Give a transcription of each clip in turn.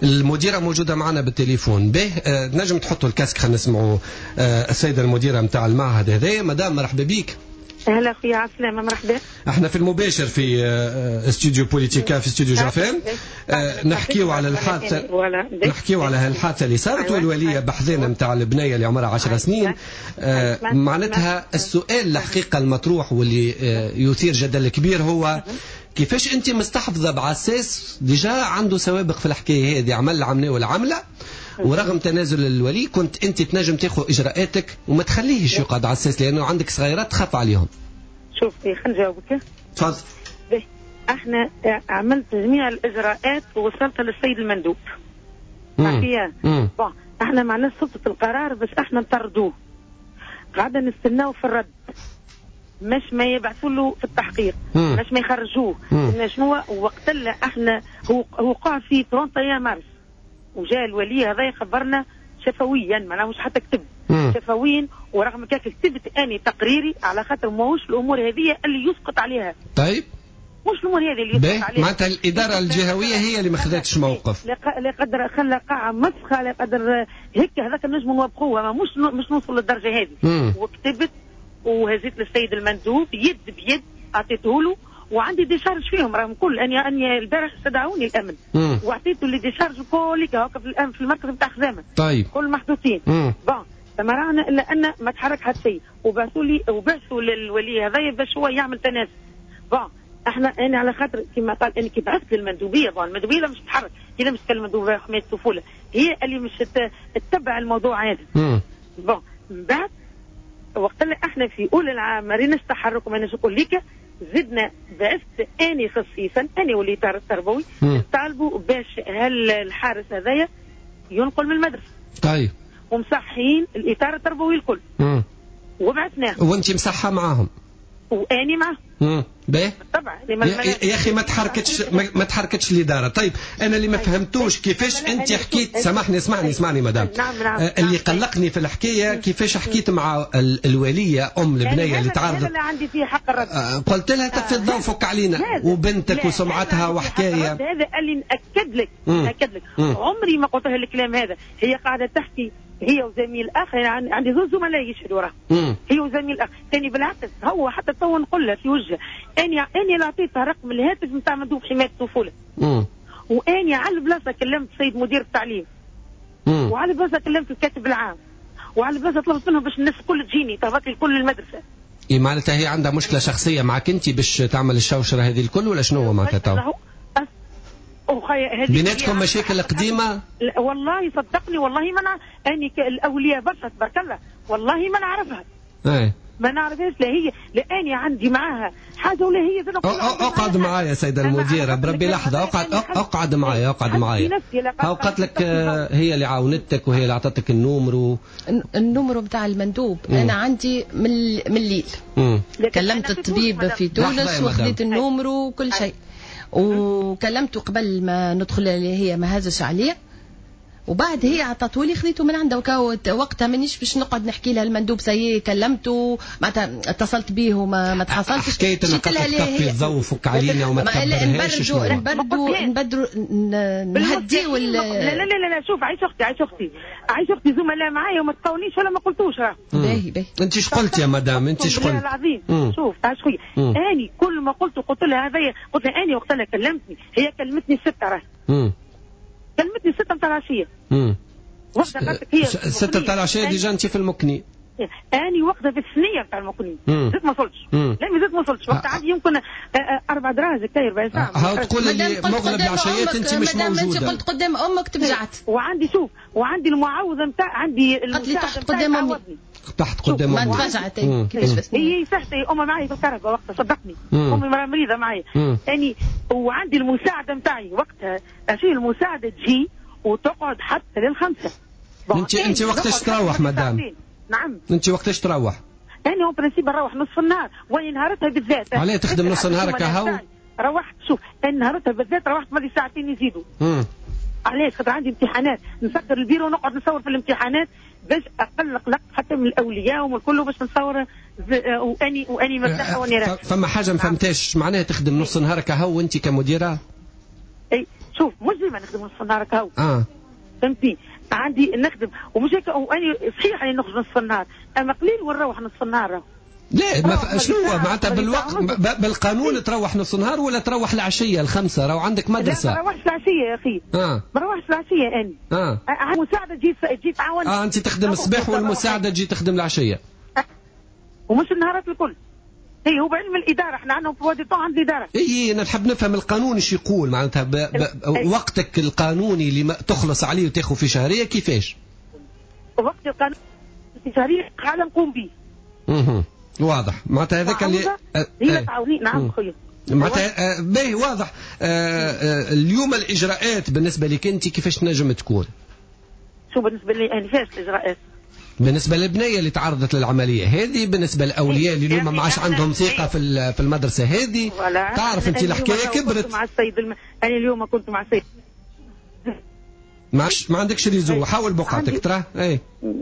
المديرة موجودة معنا بالتليفون. به نجم تحطوا الكاسك خلينا نسمعوا السيدة المديرة متاع المعهد هذا. مدام مرحبا بيك. اهلا خويا عسلامة مرحبا. احنا في المباشر في استوديو بوليتيكا في استوديو جافان. نحكيو على الحادثة، نحكيو على هالحادثة اللي صارت والولية بحذنا متاع البنية اللي عمرها 10 سنين. معناتها السؤال الحقيقة المطروح واللي يثير جدل كبير هو كيفاش انت مستحفظة بعساس ديجا عنده سوابق في الحكاية هذه، عمل العملة والعملة، ورغم تنازل الولي كنت انت تنجم تاخذ اجراءاتك وما تخليهش يقعد عساس لانه عندك صغيرات تخاف عليهم. شوف خلينا نجاوبك. تفضل. احنا عملت جميع الاجراءات ووصلت للسيد المندوب. عافيه. احنا معنا سلطة القرار بس احنا نطردوه. قاعدة نستناو في الرد. مش ما يبعثوا له في التحقيق، مش ما يخرجوه. شنو وقت اللي احنا هو قاعد في فرونتا يا مارس وجاء الولي هذا يخبرنا شفويا، معناها مش حتى كتب شفويا، ورغم كيف كتبت اني تقريري على خاطر ماهوش الامور هذه اللي يسقط عليها. طيب مش الامور هذه اللي يسقط عليها. معناتها الاداره الجهويه هي اللي ما خذتش موقف. لا قدر خلى قاعه مسخه، لا قدر هيك هذاك نجم نوبخوها، مش نوصل للدرجه هذه. وكتبت وهزيت للسيد المندوب يد بيد اعطيته له، وعندي ديشارج فيهم راهم كل اني البارح استدعوني الامن واعطيته اللي ديشارج كلك هكا في الامن في المركز نتاع خزامه. طيب كل محطوطين. فما رانا الا ان ما تحرك حتى شيء، وبعثوا للولي هذايا باش هو يعمل تنازل. احنا انا على خاطر كما قال اني كي بعثت للمندوبيه، المندوبيه مش تتحرك، هي مش تكلم المندوبيه حمايه الطفوله، هي اللي مش تتبع الموضوع هذا. من بعد وقت اللي احنا في اولى العام ما ريناش تحرك وما نقول لك، زدنا بعثت اني خصيصا اني وليت التربوي طالبوا باش الحارس هذايا ينقل من المدرسه. طيب ومصحين الاطار التربوي الكل. وبعثناه. وانت مصحه معاهم؟ واني معه. باهي طبعا يا اخي ما تحركتش الاداره. طيب انا اللي ما فهمتوش كيفاش انت حكيت، سامحني اسمعني مدام. نعم. اللي قلقني في الحكايه كيفاش حكيت مع الوليه ام البنيه اللي تعرضت. هذا اللي عندي فيه حق الرد. قلت لها تفي الضوء فك علينا وبنتك وسمعتها وحكايه. هذا اللي ناكد لك عمري ما قلت لها الكلام هذا. هي قاعده تحكي هي وزميل اخر، يعني عندي زوج زملاء يشهدوا راه. هي وزميل اخر ثاني بالعكس، هو حتى تو نقول له في وجهه اني اللي عطيتها رقم الهاتف نتاع مندوب حمايه الطفوله. واني على البلاصه كلمت السيد مدير التعليم. وعلى البلاصه كلمت الكاتب العام. وعلى البلاصه طلبت منهم باش الناس الكل تجيني تهبط لي كل المدرسه. معناتها هي عندها مشكله شخصيه معك انت باش تعمل الشوشره هذه الكل ولا شنو معناتها تو؟ بيناتكم مشاكل قديمه؟ والله صدقني والله ما اني الاولياء برشا تبارك الله والله ما نعرفها. ما نعرفهاش. لا هي لاني عندي معاها حاجه ولا هي اقعد معايا سيده المديره بربي لحظه. اقعد معايا هاو قالت لك هي اللي عاونتك وهي اللي اعطتك النمرو بتاع المندوب. انا عندي من الليل كلمت الطبيب في تونس وخذيت النمرو وكل شيء، وكلمته قبل ما ندخل اللي هي ما هزش عليه، وبعد هي عطاتولي خذيته من عندها. وقتها مانيش باش نقعد نحكي لها المندوب سيء كلمته معناتها اتصلت به وما تحصلتش. حكايه انك تطفي الضوء وفك علينا وما تكبرهاش. نبدروا نهديو. لا شوف عايش اختي زملاء معايا وما تقونيش ولا ما قلتوش. باهي انت ايش قلت يا مدام؟ انت ايش قلت؟ العظيم شوف تعال خويا اني كل ما قلت لها هذايا قلت لها اني وقتها كلمتني هي كلمتني 6 راه كلمتني 6 متاع العشيه. وقتها قالت هي 6 متاع العشيه ديجا انت في المكني. اني وقتها في الثنيه متاع المكني زدت ما وصلتش. لا زدت ما وصلتش وقتها عندي يمكن 4 دراجة كاير 40 ساعه. هاو تقول لي مغلب العشيات انت مش موجوده. انت قلت قدام امك تبجعت. وعندي المعاوضه نتاع عندي قالت لي تحت قدام امي. تحت قدام امي ما تفجعت كيفاش بس هي صحتي امي معي في الكهرباء وقتها صدقني. امي مريضه معي يعني. وعندي المساعده نتاعي وقتها اشيل المساعده تجي وتقعد حتى لل5. انت وقتاش تروح مدام؟ نعم انت وقتاش تروح؟ انا برنسيب نروح نصف النهار وين نهارتها بالذات. علاه تخدم نص نهارك هاو؟ روحت شوف نهارتها بالذات روحت مالي ساعتين يزيدوا. علاش؟ خاطر عندي امتحانات نسكر البيرو ونقعد نصور في الامتحانات باش اقلق حتى من الاولياء ومن كله باش نصور واني مرتاحه واني راكده. فما حاجه ما فهمتاش معناها تخدم نص نهارك هاو وانت كمديره؟ اي شوف مش ديما نخدم نصف النهار كهو. فهمتي؟ عندي نخدم ومش هيك واني صحيح اني نخرج نصف النهار اما قليل ونروح نصف النهار. لا ما شنو معناتها بالوقت بالقانون تروح نص النهار ولا تروح العشيه الخمسه راهو عندك مدرسه؟ لا ما نروحش العشيه يا اخي. ما نروحش العشيه اني. المساعده تجي تعاون. انت تخدم الصباح والمساعده تجي تخدم العشيه. ومش النهارات الكل. هي هو بعلم الاداره احنا عندنا في وادي طه عند الاداره. اي انا نحب نفهم القانون ايش يقول معناتها وقتك القانوني اللي تخلص عليه وتاخذ في شهريه كيفاش؟ وقت القانون في شهريه قاعده نقوم به. واضح معناتها هذاك اللي هي تعاوني. نعم خويا معناتها باهي واضح. اليوم الاجراءات بالنسبه لك انت كيفاش تنجم تكون؟ شو بالنسبه لي انا فاش الاجراءات؟ بالنسبه للبنيه اللي تعرضت للعمليه هذه، بالنسبه للاولياء اللي اليوم ما عادش عندهم ثقه في المدرسه هذه، تعرف انت الحكايه كبرت. مع السيد انا اليوم كنت مع السيد ما عندكش ريزو، حاول بقعتك ترى. اي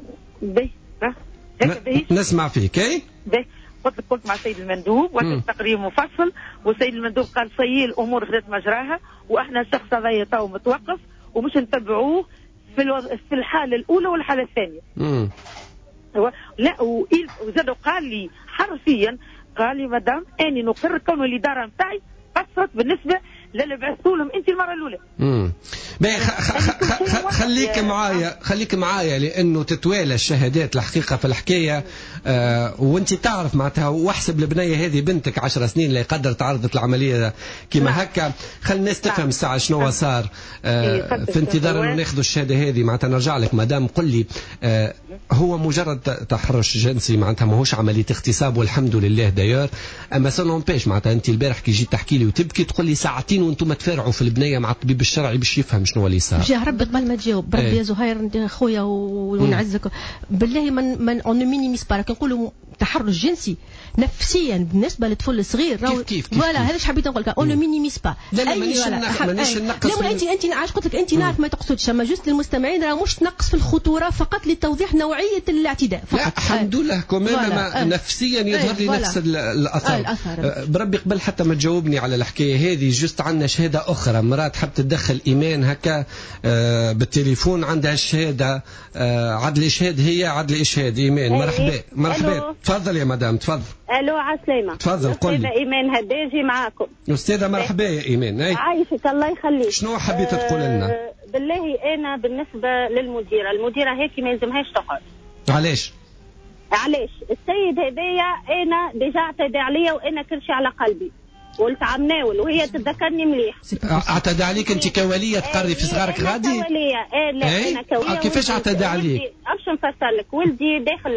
نسمع فيك. اي قلت لك كنت مع السيد المندوب وقت تقرير مفصل، والسيد المندوب قال سيء الامور خذت مجراها واحنا الشخص هذا تو متوقف ومش نتبعوه في الحاله الاولى والحاله الثانيه. لا وزاد قال لي حرفيا قال لي مدام اني نقر كون الاداره نتاعي قصرت بالنسبه للي بعثوا لهم انت المره الاولى. خليك معايا لانه تتوالى الشهادات الحقيقه في الحكايه. وانت تعرف معناتها واحسب البنيه هذه بنتك 10 سنين لا يقدر تعرضت العمليه كما هكا. خل الناس تفهم الساعه شنو صار. في انتظار انه ناخذ الشهاده هذه معناتها نرجع لك مدام. قل لي هو مجرد تحرش جنسي معناتها ماهوش عمليه اغتصاب والحمد لله داير. اما سون بيش معناتها انت البارح كي جيت تحكي لي وتبكي تقول لي ساعتين وانتم تفارعوا في البنيه مع الطبيب الشرعي باش يفهم شنو اللي صار. جاه ربي قبل ما تجاوب بربي يا زهير انت خويا ونعزك بالله من اون مينيميس با كنقولوا تحرش جنسي نفسيا بالنسبه للطفل الصغير كيف فوالا هذا اش حبيت نقول لك اون مينيميس با. لا مانيش نقص. لا انت عاش قلت لك انت نعرف ما تقصدش اما جوست للمستمعين راه مش تنقص في الخطوره فقط لتوضيح نوعيه الاعتداء فقط. الحمد لله كمان نفسيا يظهر لي نفس الاثر. بربي قبل حتى ما تجاوبني على الحكايه هذه جوست عندنا شهاده اخرى مرات حب تدخل ايمان هكا بالتليفون عندها الشهاده عدل اشهاد. هي عدل اشهاد ايمان. مرحبا تفضل يا مدام تفضل. الو عسلامة. تفضل قولي. استاذة ايمان هداجي معاكم. استاذة مرحبا يا ايمان. عايشك الله يخليك. شنو حبيت تقول لنا؟ بالله انا بالنسبة المديرة هيك ما يلزمهاش تقعد. علاش السيد هدايا انا ديجا اعتدى عليا وانا كل شيء على قلبي قلت عمناول وهي تتذكرني مليح. اعتدى عليك انت كوليه تقري في صغارك غادي؟ كوليه لا انا كوليه. كيفاش اعتدى عليك؟ باش نفسر لك ولدي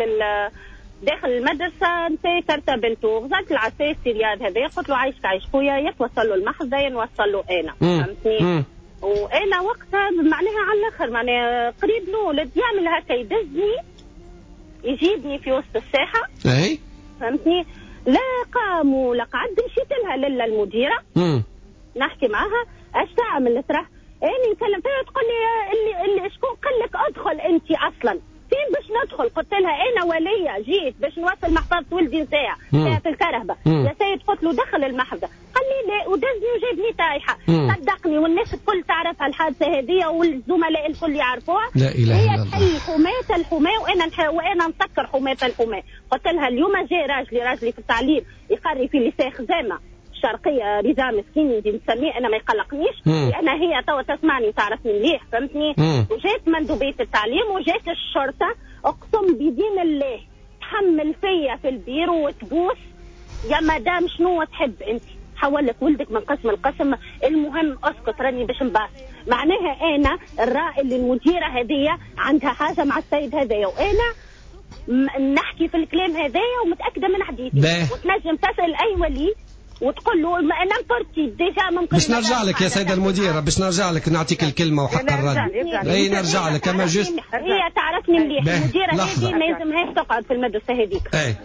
داخل المدرسه نسي كرته بنته غزلت العساس رياض هذا قلت له عايشك عايش خويا يتوصل له المحض نوصل له انا فهمتني. وانا وقتها معناها على الاخر معناها قريب نولد يعمل هكا يدزني يجيبني في وسط الساحه. اي فهمتني. لا قام ولا قعد مشيت لها للا المديره نحكي معها اش تعمل ترى اني نكلم فيها تقول لي اللي شكون قال لك ادخل انت اصلا فين باش ندخل؟ قلت لها انا وليه جيت باش نوصل محفظه ولدي نتاعها في الكرهبه. يا سيد قلت له دخل المحفظه قال لي لا ودزني وجابني طايحه. صدقني والناس الكل تعرفها الحادثه هذه والزملاء الكل يعرفوها. لا اله الا الله. هي حماة وانا نسكر حماة. قلت لها اليوم جاء راجلي في التعليم يقري في لسان خزامه الشرقيه رضا مسكين نسميه انا ما يقلقنيش لان هي توا تسمعني وتعرفني مليح فهمتني. وجات مندوبيه التعليم وجات الشرطه اقسم بدين الله تحمل فيا في البيرو وتبوس يا مدام شنو تحب انت حول لك ولدك من قسم القسم المهم اسكت راني باش نباس. معناها انا الرأي اللي المديره هذه عندها حاجه مع السيد هذايا وانا نحكي في الكلام هذايا ومتاكده من حديثي وتنجم تسال اي ولي وتقول له انا نفرتي ديجا ممكن. باش نرجع لك يا سيدة المديرة باش نرجع لك نعطيك الكلمة وحق الرد. اي نرجع لك اما جست هي تعرفني مليح المديرة هذه ما يلزمهاش تقعد في المدرسة هذيك.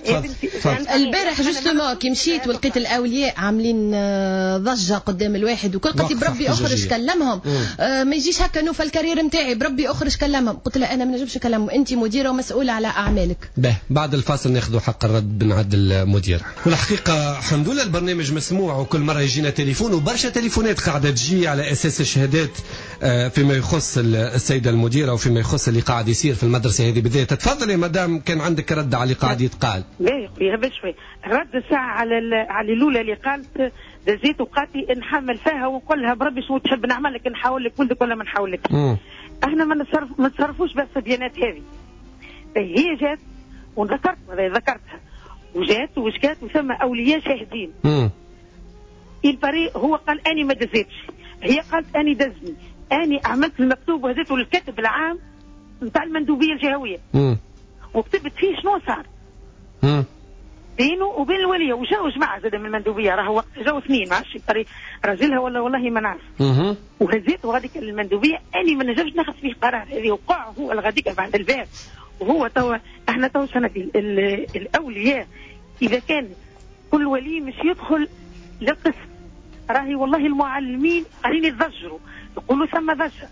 البارح جوستومون كي مشيت ولقيت الاولياء عاملين ضجة قدام الواحد وكل قلت بربي اخرج كلمهم ما يجيش هكا نوفل الكارير نتاعي بربي اخرج كلمهم. قلت لها انا ما نجمش نكلمهم انت مديرة ومسؤولة على اعمالك. بعد الفاصل ناخذ حق الرد بن عبد المدير. والحقيقة الحمد لله البرنامج البرنامج مسموع وكل مرة يجينا تليفون وبرشا تليفونات قاعدة تجي على أساس الشهادات فيما يخص السيدة المديرة وفيما يخص اللي قاعد يصير في المدرسة هذه بالذات. تفضل يا مدام، كان عندك رد على اللي قاعد يتقال. لا بشوي رد ساعة على الأولى اللي قالت دزيت وقالت لي نحمل فيها ونقول لها بربي شو تحب نعمل لك، نحاول لك ولدك ولا ما نحاول لك. احنا ما نتصرفوش بس الديانات هذه. هي جات ذكرتها وجات وشكات وثم اولياء شاهدين. البريء هو قال اني ما دزيتش، هي قالت اني دزني، اني عملت المكتوب وهزيته للكاتب العام نتاع المندوبيه الجهويه وكتبت فيه شنو صار بينه وبين الوليه وجاو جماعه زاد من المندوبيه، راهو وقت جاو اثنين ما عرفتش راجلها ولا والله ما نعرف. وهزيته غاديك المندوبيه اني ما نجمش ناخذ فيه قرار، هذه وقع هو الغاديك بعد الباب. وهو توا احنا توا سنه الاولياء اذا كان كل ولي مش يدخل للقسم، راهي والله المعلمين قاعدين يتضجروا يقولوا ثم ضجه.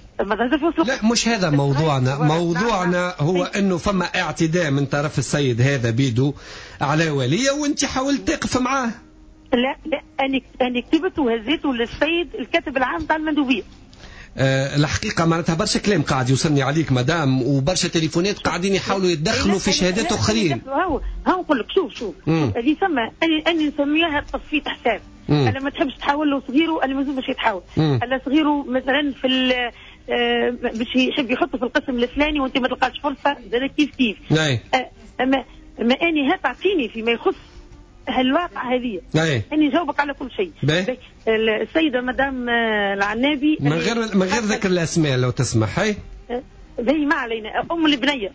لا مش هذا موضوعنا، موضوعنا هو انه فما اعتداء من طرف السيد هذا بيدو على وليه وانت حاولت تقف معاه. لا انا كتبت وهزيته للسيد الكاتب العام تاع المندوبيه. الحقيقة معناتها برشا كلام قاعد يوصلني عليك مدام وبرشا تليفونات قاعدين يحاولوا يتدخلوا في شهادات اخرين. هاو نقول لك شوف اللي ثم اني نسميها تصفيه حساب. انا ما تحبش تحاول له صغيره انا مازال باش يتحاول. الا صغيره مثلا في باش يحب يحطه في القسم الفلاني وانت ما تلقاش فرصه زاد كيف. اما اني تعطيني فيما يخص هالواقع هذه اني نجاوبك على كل شيء. السيده مدام العنابي من غير ذكر الاسماء لو تسمح. هي زي ما علينا ام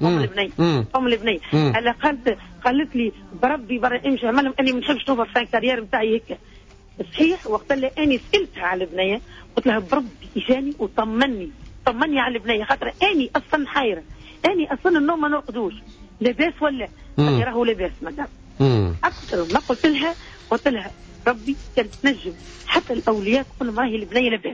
البنيه انا قالت لي بربي امشي اعمل اني ما نحبش نوفر في الكارير نتاعي هيك صحيح. وقت اللي اني سالتها على البنيه قلت لها بربي اجاني وطمني على البنيه خاطر اني اصلا حايره، اني اصلا النوم ما نرقدوش لاباس ولا راهو لاباس مدام. اكثر ما قلت لها ربي كانت تنجم حتى الاولياء تقول لهم راهي البنيه لاباس.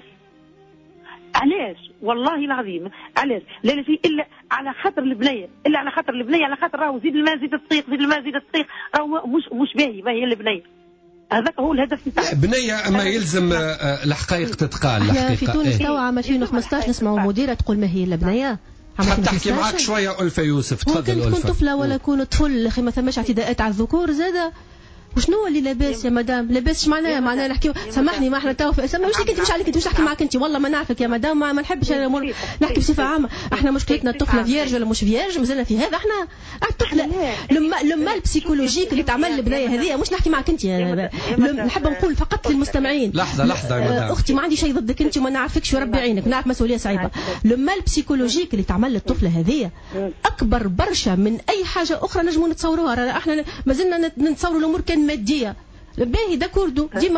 علاش والله العظيم علاش لا في الا على خاطر البنيه، على خاطر راهو زيد الماء زيد الطريق راهو مش باهي البنيه. هذاك هو الهدف نتاعها. بنيه ما يلزم الحقائق تتقال. احنا في تونس توا عام 2015 نسمعوا مديره تقول ما هي البنيه. حتى تحكي معك شويه ألفة يوسف. تفضل ألفة. ممكن تكون طفله ولا يكون طفل اخي ما ثماش اعتداءات على الذكور زاده. وشنو اللي لاباس يا مدام؟ لاباس ايش معناها نحكي؟ سامحني ما احنا تو مش انت مش عليك انت مش نحكي معك انت والله ما نعرفك يا مدام ما نحبش نحكي بصفه عامه. احنا مشكلتنا الطفله فيرج ولا مش فيرج مازلنا في هذا. احنا الطفله لما البسيكولوجيك اللي تعمل البنايه هذه مش نحكي معك انت نحب نقول فقط للمستمعين. لحظه يا مدام اختي ما عندي شيء ضدك انت وما نعرفكش وربي يعينك نعرف مسؤوليه صعيبه. لما البسيكولوجيك اللي تعمل للطفله هذه اكبر برشا من اي حاجه اخرى نجموا نتصوروها. احنا مازلنا نتصوروا الامور كان ماديه باهي دا كردو ديما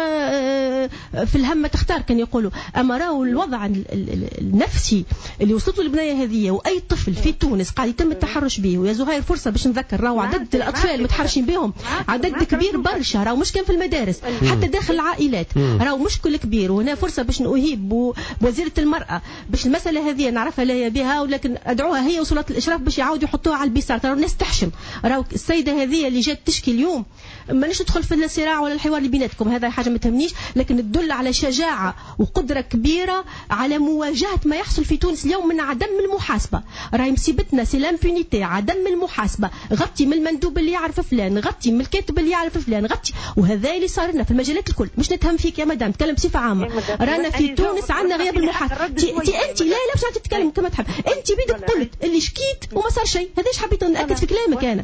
في الهم تختار كان يقولوا. اما راهو الوضع النفسي اللي وصلت له البنايه هذه واي طفل في تونس قاعد يتم التحرش به. ويا زهير فرصه باش نذكر راهو عدد الاطفال المتحرشين بهم عدد كبير برشا. راهو مش كان في المدارس حتى داخل العائلات راهو مشكل كبير. وهنا فرصه باش نهيب بوزيره المراه باش المساله هذه نعرفها لا بها ولكن ادعوها هي وصلت الاشراف باش يعاودوا يحطوها على البيسار. ترى الناس تحشم. راهو السيده هذه اللي جات تشكي اليوم مانيش ندخل في الصراع ولا الحوار اللي بيناتكم هذا حاجه ما تهمنيش لكن تدل على شجاعه وقدره كبيره على مواجهه ما يحصل في تونس اليوم من عدم المحاسبه. راهي مصيبتنا سي لامبونيتي عدم المحاسبه. غطي من المندوب اللي يعرف فلان غطي من الكاتب اللي يعرف فلان غطي. وهذا اللي صار لنا في المجالات الكل. مش نتهم فيك يا مدام تكلم بصفه عامه. رانا في تونس عندنا غياب المحاسبه. انت لا مش عاد تتكلم كما تحب. انت بيدك قلت اللي شكيت وما صار شيء. هذاش حبيت ناكد في كلامك انا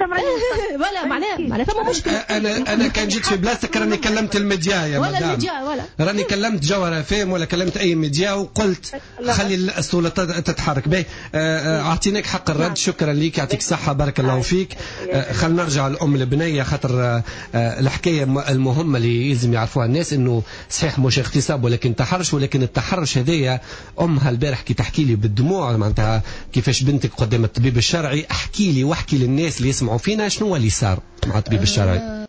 ولا معناها فما مشكله. انا كان جيت في بلاصتك راني كلمت الميديا يا مدام راني كلمت جوهر فيم ولا كلمت اي ميديا وقلت خلي الصوره تتحرك به. اعطيناك حق الرد. شكرا ليك يعطيك الصحه بارك الله فيك. خلينا نرجع لام البنيه خاطر الحكايه المهمه اللي لازم يعرفوها الناس انه صحيح مش اغتصاب ولكن تحرش. ولكن التحرش هذايا امها البارح كي تحكي لي بالدموع معناتها كيفاش بنتك قدام الطبيب الشرعي. احكي لي واحكي للناس اللي يسمعوا فينا شنو اللي صار مع الطبيب الشرعي.